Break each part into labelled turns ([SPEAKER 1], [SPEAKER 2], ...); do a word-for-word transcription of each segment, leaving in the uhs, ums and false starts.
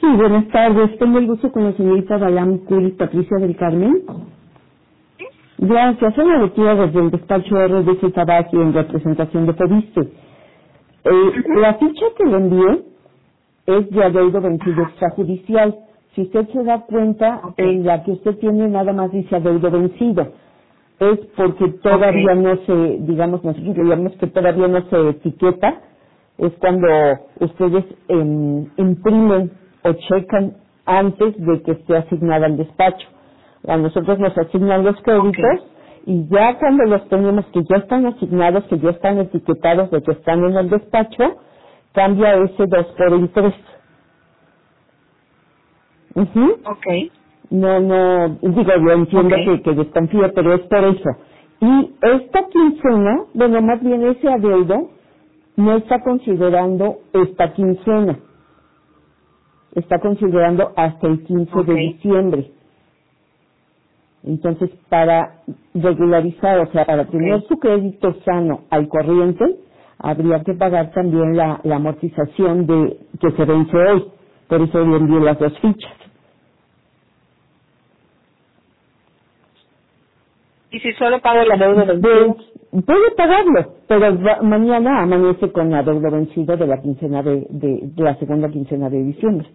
[SPEAKER 1] Sí, buenas tardes. Tengo el gusto con la señorita Balam Curi Patricia del Carmen. Gracias. Soy la lectura desde el despacho R D C Tabaqui en representación de Fobiste. Eh,
[SPEAKER 2] Uh-huh.
[SPEAKER 1] la ficha que le envié es de adeudo vencido extrajudicial. Si usted se da cuenta,
[SPEAKER 2] Okay.
[SPEAKER 1] en la que usted tiene nada más dice adeudo vencido. Es porque todavía
[SPEAKER 2] Okay.
[SPEAKER 1] no se, digamos, nosotros le llamamos que todavía no se etiqueta. Es cuando ustedes em, imprimen o checan antes de que esté asignada al despacho. A nosotros nos asignan los créditos
[SPEAKER 2] Okay.
[SPEAKER 1] y ya cuando los tenemos que ya están asignados, que ya están etiquetados de que están en el despacho, cambia ese dos por el tres. Ujú.
[SPEAKER 2] Okay.
[SPEAKER 1] No, no, digo, yo entiendo
[SPEAKER 2] Okay.
[SPEAKER 1] que, que desconfío, pero es por eso. Y esta quincena, bueno, más bien ese adeudo, no está considerando esta quincena. Está considerando hasta el quince de
[SPEAKER 2] Okay.
[SPEAKER 1] diciembre. Entonces, para regularizar, o sea, para tener
[SPEAKER 2] Okay.
[SPEAKER 1] su crédito sano al corriente, habría que pagar también la, la amortización de que se vence hoy. Por eso le envié las dos fichas.
[SPEAKER 2] ¿Y si solo pago la deuda del
[SPEAKER 1] Pues, puede pagarlo, pero va- mañana amanece con la deuda vencida de la quincena de, de, de la segunda quincena de diciembre.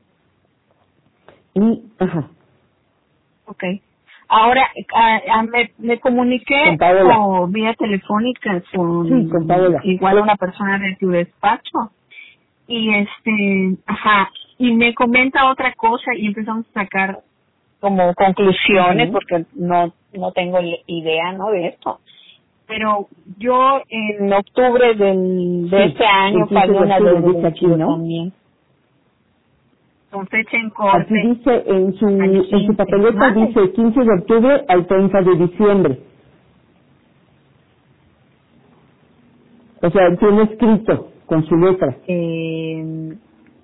[SPEAKER 1] Y, ajá,
[SPEAKER 2] Okay. Ahora, ah, ah, me, me comuniqué
[SPEAKER 1] con Paola.
[SPEAKER 2] o vía telefónica con
[SPEAKER 1] Sí, con Paola.
[SPEAKER 2] igual una persona de tu despacho y este, ajá, y me comenta otra cosa y empezamos a sacar como conclusiones
[SPEAKER 1] Ujú.
[SPEAKER 2] porque no no tengo idea, ¿no? De esto. Pero yo en octubre del, de
[SPEAKER 1] Sí,
[SPEAKER 2] este año
[SPEAKER 1] el quince
[SPEAKER 2] pagué
[SPEAKER 1] de
[SPEAKER 2] una
[SPEAKER 1] octubre
[SPEAKER 2] deuda
[SPEAKER 1] dice aquí,
[SPEAKER 2] vencida
[SPEAKER 1] ¿no?
[SPEAKER 2] también, con fecha en
[SPEAKER 1] Aquí
[SPEAKER 2] corte
[SPEAKER 1] dice, en su,
[SPEAKER 2] al
[SPEAKER 1] en su
[SPEAKER 2] quince.
[SPEAKER 1] papeleta
[SPEAKER 2] Vale.
[SPEAKER 1] dice quince de octubre al treinta de diciembre. O sea, tiene escrito con su letra.
[SPEAKER 2] Eh,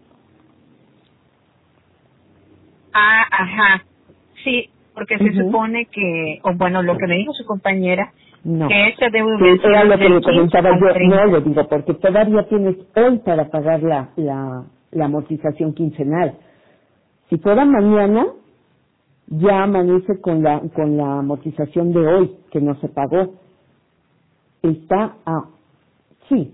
[SPEAKER 2] ah, ajá. Sí, porque se
[SPEAKER 1] Ujú.
[SPEAKER 2] supone que, o bueno, lo que me dijo su compañera,
[SPEAKER 1] No.
[SPEAKER 2] que esta deuda
[SPEAKER 1] Que era
[SPEAKER 2] vencida
[SPEAKER 1] lo
[SPEAKER 2] es
[SPEAKER 1] que
[SPEAKER 2] del
[SPEAKER 1] le
[SPEAKER 2] quince
[SPEAKER 1] comentaba
[SPEAKER 2] al
[SPEAKER 1] yo. No,
[SPEAKER 2] treinta.
[SPEAKER 1] le digo, porque todavía tienes hoy para pagar la, la, la amortización quincenal. Si fuera mañana, ya amanece con la, con la amortización de hoy, que no se pagó. Está a, sí,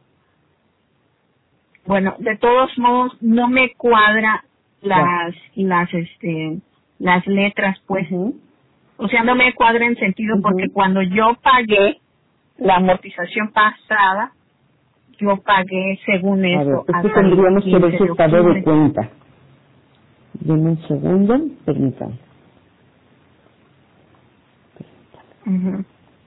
[SPEAKER 2] Bueno, de todos modos, no me cuadra
[SPEAKER 1] ya.
[SPEAKER 2] las, las, este, las letras, pues.
[SPEAKER 1] Ujú,
[SPEAKER 2] O sea, no me cuadra en sentido porque
[SPEAKER 1] ujú.
[SPEAKER 2] cuando yo pagué la amortización pasada, yo pagué según
[SPEAKER 1] A ver,
[SPEAKER 2] eso
[SPEAKER 1] es que
[SPEAKER 2] hasta el
[SPEAKER 1] tendríamos que ver
[SPEAKER 2] quince
[SPEAKER 1] su
[SPEAKER 2] de
[SPEAKER 1] estado de
[SPEAKER 2] octubre.
[SPEAKER 1] cuenta. Deme un segundo, permítame.
[SPEAKER 2] Ujú.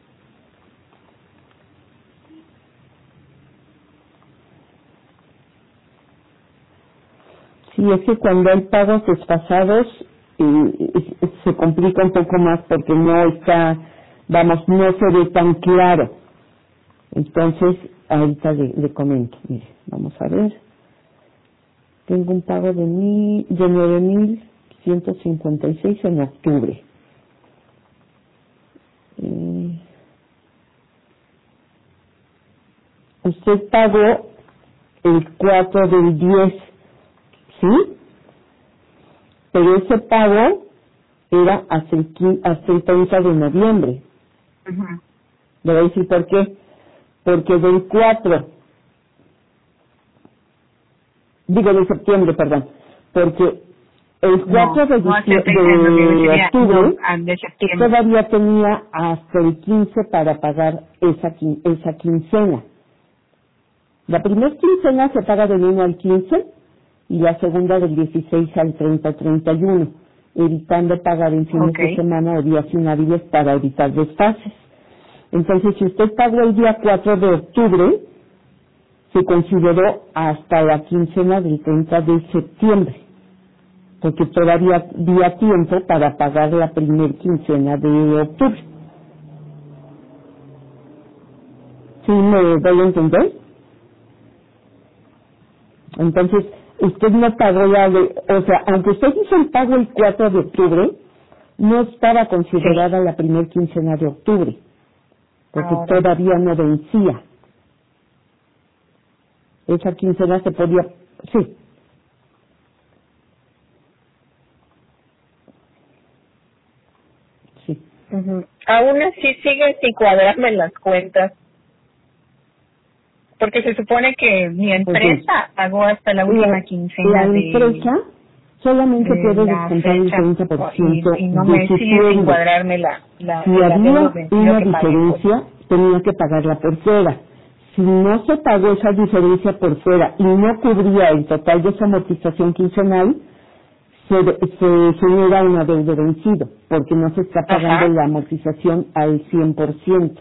[SPEAKER 1] Sí, es que cuando hay pagos desfasados eh, es- se complica un poco más porque no está, vamos, no se ve tan claro. Entonces, ahorita le, le comento. Mire, vamos a ver. Tengo un pago de, mi, de nueve mil ciento cincuenta y seis en octubre. Eh, usted pagó el cuatro del diez, ¿sí? Pero ese pago era hasta el, qui- hasta el treinta de noviembre.
[SPEAKER 2] Ujú.
[SPEAKER 1] Le voy a decir por qué. Porque del cuatro, digo de septiembre, perdón, porque el
[SPEAKER 2] No,
[SPEAKER 1] cuatro de,
[SPEAKER 2] no hasta el
[SPEAKER 1] dicie-
[SPEAKER 2] treinta de noviembre,
[SPEAKER 1] de
[SPEAKER 2] sería, no,
[SPEAKER 1] octubre
[SPEAKER 2] al de septiembre.
[SPEAKER 1] todavía tenía hasta el quince para pagar esa, quin- esa quincena. La primera quincena se paga del uno al quince y la segunda del dieciséis al treinta o treinta y uno, evitando pagar en fines de
[SPEAKER 2] Okay.
[SPEAKER 1] semana o días inhábiles para evitar desfases. Entonces, si usted pagó el día cuatro de octubre, se consideró hasta la quincena del treinta de septiembre, porque todavía había tiempo para pagar la primer quincena de octubre. ¿Sí me doy a entender? Entonces, usted no pagó la de, o sea, aunque usted hizo el pago el cuatro de octubre, no estaba
[SPEAKER 2] Sí.
[SPEAKER 1] considerada la primer quincena de octubre, porque
[SPEAKER 2] Ahora.
[SPEAKER 1] todavía no vencía. Esa quincena se podía, sí,
[SPEAKER 2] aún así sigue sin cuadrarme las cuentas. Porque se supone que mi empresa pagó hasta la última
[SPEAKER 1] la,
[SPEAKER 2] quincena
[SPEAKER 1] la
[SPEAKER 2] de...
[SPEAKER 1] empresa solamente
[SPEAKER 2] de
[SPEAKER 1] puede
[SPEAKER 2] la
[SPEAKER 1] descontar el
[SPEAKER 2] fecha,
[SPEAKER 1] treinta por ciento
[SPEAKER 2] y, y no
[SPEAKER 1] de
[SPEAKER 2] me
[SPEAKER 1] su
[SPEAKER 2] sigue sin
[SPEAKER 1] sueldo.
[SPEAKER 2] cuadrarme la, la,
[SPEAKER 1] Si
[SPEAKER 2] el adeudo
[SPEAKER 1] había
[SPEAKER 2] vencido
[SPEAKER 1] una
[SPEAKER 2] que pagué, pues.
[SPEAKER 1] diferencia, tenía que pagarla por fuera. Si no se pagó esa diferencia por fuera y no cubría el total de esa amortización quincenal, se, se genera un adeudo vencido, porque no se está pagando
[SPEAKER 2] Ajá.
[SPEAKER 1] la amortización al cien por ciento.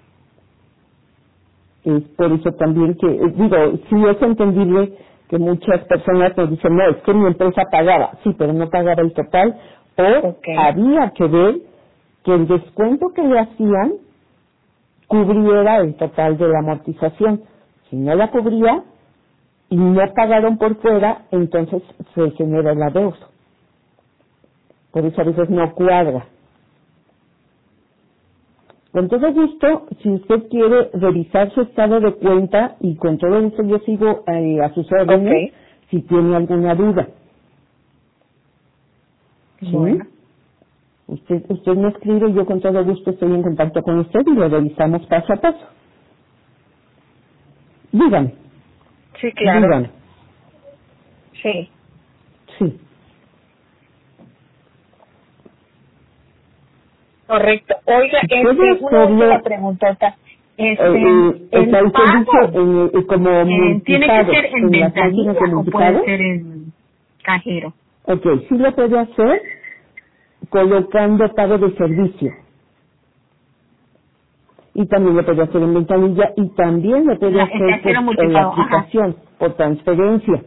[SPEAKER 1] Es por eso también que, eh, digo, sí es entendible que muchas personas nos dicen, no, es que mi empresa pagaba, sí, pero no pagaba el total, o
[SPEAKER 2] Okay.
[SPEAKER 1] había que ver que el descuento que le hacían cubriera el total de la amortización. Si no la cubría y no pagaron por fuera, entonces se genera el adeudo. Por eso a veces no cuadra. Con todo gusto, si usted quiere revisar su estado de cuenta, y con todo gusto yo sigo eh, a sus órdenes,
[SPEAKER 2] Okay.
[SPEAKER 1] si tiene alguna duda. ¿Sí?
[SPEAKER 2] Bueno.
[SPEAKER 1] Usted, usted me escribe y yo con todo gusto estoy en contacto con usted y lo revisamos paso a paso. Dígame.
[SPEAKER 2] Sí, claro.
[SPEAKER 1] Dígame.
[SPEAKER 2] Sí.
[SPEAKER 1] Sí.
[SPEAKER 2] Correcto. Oiga, este,
[SPEAKER 1] Puede
[SPEAKER 2] una última
[SPEAKER 1] hacerlo,
[SPEAKER 2] preguntota. Este,
[SPEAKER 1] eh, eh,
[SPEAKER 2] el
[SPEAKER 1] está usted
[SPEAKER 2] pago,
[SPEAKER 1] dice en, eh, como
[SPEAKER 2] eh, ¿tiene que
[SPEAKER 1] multipago
[SPEAKER 2] ser en
[SPEAKER 1] en las máquinas
[SPEAKER 2] ventanilla
[SPEAKER 1] de
[SPEAKER 2] o puede
[SPEAKER 1] multipago.
[SPEAKER 2] ser en cajero?
[SPEAKER 1] Ok, sí lo puede hacer colocando pago de servicio. Y también lo puede hacer en ventanilla y también lo puede
[SPEAKER 2] La, el
[SPEAKER 1] hacer
[SPEAKER 2] cajero
[SPEAKER 1] por en la
[SPEAKER 2] multipago, ajá.
[SPEAKER 1] aplicación, por transferencia.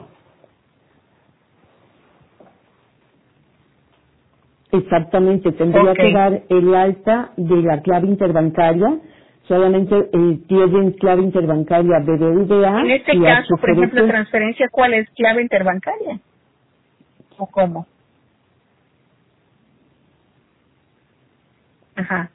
[SPEAKER 1] Exactamente, tendría
[SPEAKER 2] Ok.
[SPEAKER 1] que dar el alta de la clave interbancaria. Solamente eh, tienen clave interbancaria B B V A
[SPEAKER 2] En este
[SPEAKER 1] y
[SPEAKER 2] caso, por ejemplo,
[SPEAKER 1] H C B C.
[SPEAKER 2] transferencia, ¿cuál es? ¿Clave interbancaria? ¿O cómo? Ajá.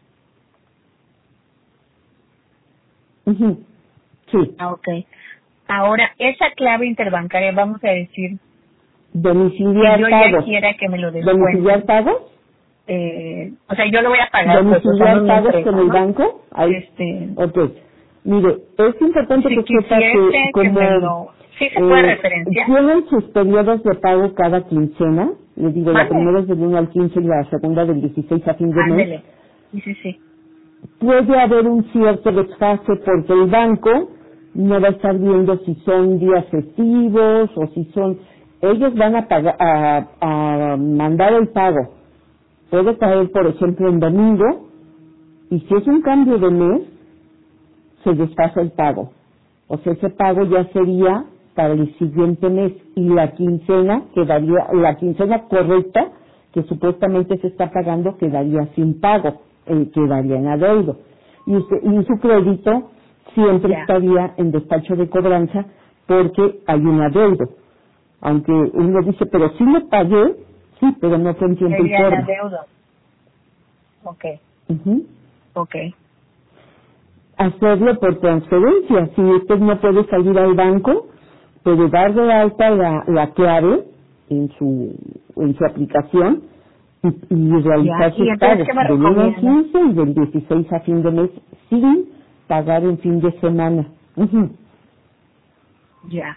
[SPEAKER 1] Ujú. Sí,
[SPEAKER 2] Ah, ok. Ahora, esa clave interbancaria, vamos a decir,
[SPEAKER 1] domiciliar
[SPEAKER 2] si yo ya
[SPEAKER 1] pagos.
[SPEAKER 2] quiera que me lo
[SPEAKER 1] ¿Domiciliar
[SPEAKER 2] descuenten,
[SPEAKER 1] pagos?
[SPEAKER 2] eh, o sea, yo lo voy a pagar, pues, usando
[SPEAKER 1] ¿Domiciliar
[SPEAKER 2] mi
[SPEAKER 1] pagos
[SPEAKER 2] empresa,
[SPEAKER 1] con el
[SPEAKER 2] ¿no?
[SPEAKER 1] banco? Ahí.
[SPEAKER 2] Este,
[SPEAKER 1] Ok. Mire, es importante
[SPEAKER 2] si
[SPEAKER 1] que sepa que
[SPEAKER 2] quisiese que
[SPEAKER 1] como
[SPEAKER 2] me lo... ¿Sí se puede
[SPEAKER 1] eh,
[SPEAKER 2] referenciar?
[SPEAKER 1] tienen sus periodos de pago cada quincena, les digo, la
[SPEAKER 2] Mande.
[SPEAKER 1] primera es del uno al quince y la segunda del dieciséis a fin de mes,
[SPEAKER 2] Ándele. Sí, sí, sí.
[SPEAKER 1] puede haber un cierto desfase porque el banco no va a estar viendo si son días festivos o si son... Ellos van a, pagar, a, a mandar el pago. Puede caer, por ejemplo, en domingo, y si es un cambio de mes, se desfasa el pago. O sea, ese pago ya sería para el siguiente mes y la quincena quedaría, la quincena correcta que supuestamente se está pagando quedaría sin pago, eh, quedaría en adeudo. Y, usted, y su crédito siempre
[SPEAKER 2] Ya.
[SPEAKER 1] estaría en despacho de cobranza porque hay un adeudo. Aunque uno dice, pero sí lo pagué, sí, pero no fue en tiempo y
[SPEAKER 2] Sería la
[SPEAKER 1] forma.
[SPEAKER 2] deuda. Ok,
[SPEAKER 1] Ujú.
[SPEAKER 2] ok.
[SPEAKER 1] Hacerlo por transferencia. Si usted no puede salir al banco, puede dar de alta la, la clave en su en su aplicación y, y realizar
[SPEAKER 2] Ya. ¿Y
[SPEAKER 1] sus
[SPEAKER 2] entonces
[SPEAKER 1] pagos
[SPEAKER 2] qué me
[SPEAKER 1] del uno al
[SPEAKER 2] recomienda?
[SPEAKER 1] quince y del dieciséis a fin de mes sin pagar en fin de semana. Ujú.
[SPEAKER 2] Ya.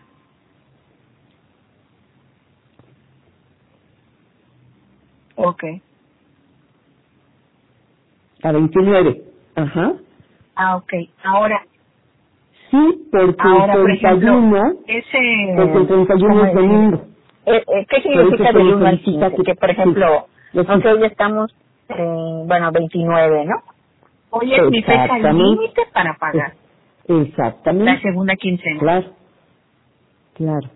[SPEAKER 2] Ok.
[SPEAKER 1] A veintinueve. Ajá.
[SPEAKER 2] Ah, ok. Ahora,
[SPEAKER 1] Sí, porque el
[SPEAKER 2] ahora, por
[SPEAKER 1] treinta y
[SPEAKER 2] ejemplo,
[SPEAKER 1] uno, porque el
[SPEAKER 2] ese,
[SPEAKER 1] treinta y uno
[SPEAKER 2] ¿cómo
[SPEAKER 1] es
[SPEAKER 2] decir?
[SPEAKER 1] domingo.
[SPEAKER 2] Eh, eh, ¿Qué
[SPEAKER 1] Por eso
[SPEAKER 2] significa
[SPEAKER 1] se
[SPEAKER 2] del
[SPEAKER 1] le
[SPEAKER 2] uno al
[SPEAKER 1] solicita
[SPEAKER 2] quince?
[SPEAKER 1] que,
[SPEAKER 2] Que, por
[SPEAKER 1] sí,
[SPEAKER 2] ejemplo,
[SPEAKER 1] los-
[SPEAKER 2] aunque hoy estamos, eh, bueno, veintinueve, ¿no? Hoy es mi fecha
[SPEAKER 1] exactamente.
[SPEAKER 2] límite para pagar
[SPEAKER 1] Es-
[SPEAKER 2] la
[SPEAKER 1] Exactamente.
[SPEAKER 2] segunda quincena.
[SPEAKER 1] Claro, claro.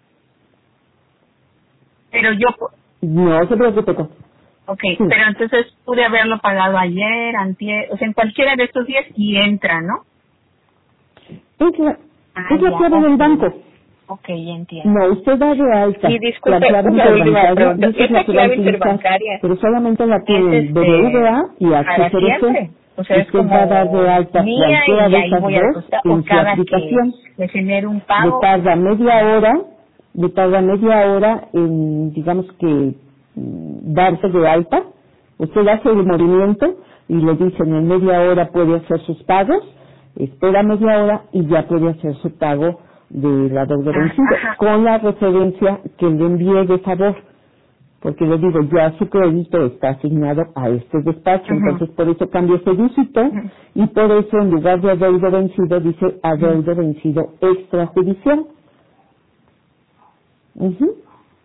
[SPEAKER 2] Pero yo, pu-
[SPEAKER 1] No se preocupe. con-
[SPEAKER 2] ok,
[SPEAKER 1] Sí.
[SPEAKER 2] pero entonces pude haberlo pagado ayer, antier, o sea, en cualquiera de estos días y entra, ¿no?
[SPEAKER 1] Es la,
[SPEAKER 2] Ah,
[SPEAKER 1] es la
[SPEAKER 2] ya,
[SPEAKER 1] clave del
[SPEAKER 2] ok.
[SPEAKER 1] banco.
[SPEAKER 2] Ok, ya entiendo.
[SPEAKER 1] No, usted da de alta
[SPEAKER 2] Y
[SPEAKER 1] la
[SPEAKER 2] disculpe,
[SPEAKER 1] clave
[SPEAKER 2] una última
[SPEAKER 1] interbancaria
[SPEAKER 2] pregunta.
[SPEAKER 1] y esa es la
[SPEAKER 2] ¿Esa
[SPEAKER 1] que va a
[SPEAKER 2] clave
[SPEAKER 1] utilizar,
[SPEAKER 2] interbancaria
[SPEAKER 1] pero solamente la
[SPEAKER 2] es
[SPEAKER 1] tienen B B V A
[SPEAKER 2] este
[SPEAKER 1] y
[SPEAKER 2] para
[SPEAKER 1] H C B C.
[SPEAKER 2] siempre? O sea, es
[SPEAKER 1] Usted va a dar de
[SPEAKER 2] como
[SPEAKER 1] alta
[SPEAKER 2] mía
[SPEAKER 1] cualquiera
[SPEAKER 2] y
[SPEAKER 1] de
[SPEAKER 2] ahí
[SPEAKER 1] esas
[SPEAKER 2] voy a
[SPEAKER 1] dos
[SPEAKER 2] depositar, o
[SPEAKER 1] en su
[SPEAKER 2] cada que
[SPEAKER 1] aplicación.
[SPEAKER 2] me genere un
[SPEAKER 1] Le
[SPEAKER 2] pago.
[SPEAKER 1] tarda media hora, le tarda media hora en, digamos que, mm, darse de alta. Usted hace el movimiento, y le dicen en media hora puede hacer sus pagos, espera media hora y ya puede hacer su pago de la deuda vencida, con la referencia que le envíe de favor, porque le digo, ya su crédito está asignado a este despacho, uh-huh. entonces por eso cambia ese dígito, uh-huh. y por eso en lugar de adeudo vencido dice adeudo uh-huh. vencido extrajudicial. Uh-huh.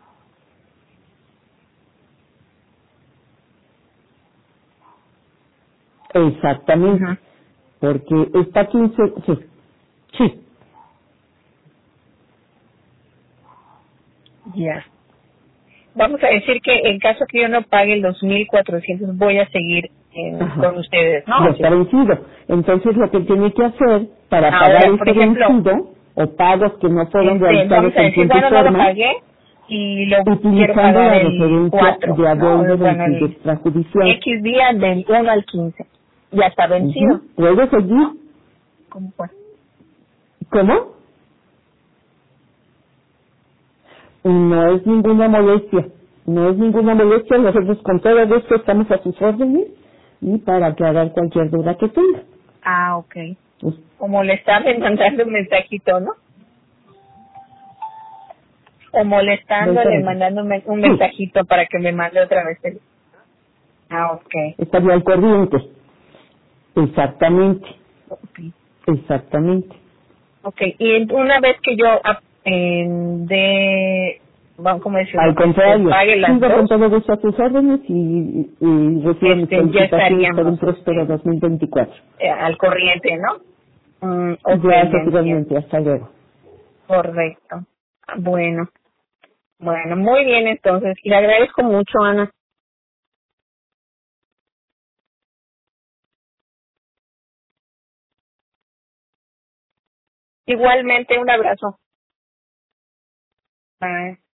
[SPEAKER 1] Exactamente, uh-huh. porque está quince, sí, sí.
[SPEAKER 2] Ya. Yeah. Vamos a decir que en caso que yo no pague los mil cuatrocientos voy a seguir en, con ustedes, ¿no?
[SPEAKER 1] Ya está vencido. Entonces lo que tiene que hacer para
[SPEAKER 2] Ahora,
[SPEAKER 1] pagar
[SPEAKER 2] por
[SPEAKER 1] este
[SPEAKER 2] ejemplo,
[SPEAKER 1] vencido o pagos que no fueron
[SPEAKER 2] este,
[SPEAKER 1] realizados en
[SPEAKER 2] decir,
[SPEAKER 1] tiempo
[SPEAKER 2] bueno,
[SPEAKER 1] y forma,
[SPEAKER 2] no lo pagué y lo quiero
[SPEAKER 1] utilizando
[SPEAKER 2] pagar
[SPEAKER 1] la
[SPEAKER 2] el
[SPEAKER 1] referencia
[SPEAKER 2] cuatro,
[SPEAKER 1] de adeudo
[SPEAKER 2] ¿no? Bueno,
[SPEAKER 1] vencido
[SPEAKER 2] el
[SPEAKER 1] extrajudicial.
[SPEAKER 2] X día del uno al quince. Ya está vencido.
[SPEAKER 1] Uh-huh. ¿Puede seguir?
[SPEAKER 2] ¿Cómo fue?
[SPEAKER 1] ¿Cómo? No es ninguna molestia. No es ninguna molestia. Nosotros con todo esto estamos a sus órdenes y para aclarar cualquier duda que tenga.
[SPEAKER 2] Ah, ok. Pues, como le estaban mandando un mensajito, ¿no? O molestándole, mandándome un mensajito sí. para que me mande otra vez el... Ah, ok.
[SPEAKER 1] Estaría al corriente. Exactamente.
[SPEAKER 2] Okay.
[SPEAKER 1] Exactamente.
[SPEAKER 2] Ok, y una vez que yo eh, de... Vamos, ¿cómo decirlo?
[SPEAKER 1] Al contrario,
[SPEAKER 2] pague las
[SPEAKER 1] sigo
[SPEAKER 2] dos,
[SPEAKER 1] con todo gusto a tus órdenes y, y recibo mis
[SPEAKER 2] este,
[SPEAKER 1] felicitaciones por un próspero
[SPEAKER 2] este,
[SPEAKER 1] dos mil veinticuatro.
[SPEAKER 2] Eh, al corriente, ¿no? Mm, okay,
[SPEAKER 1] gracias igualmente, hasta luego.
[SPEAKER 2] Correcto. Bueno, bueno, muy bien entonces, y le agradezco mucho, Ana. Igualmente, un abrazo. Bye.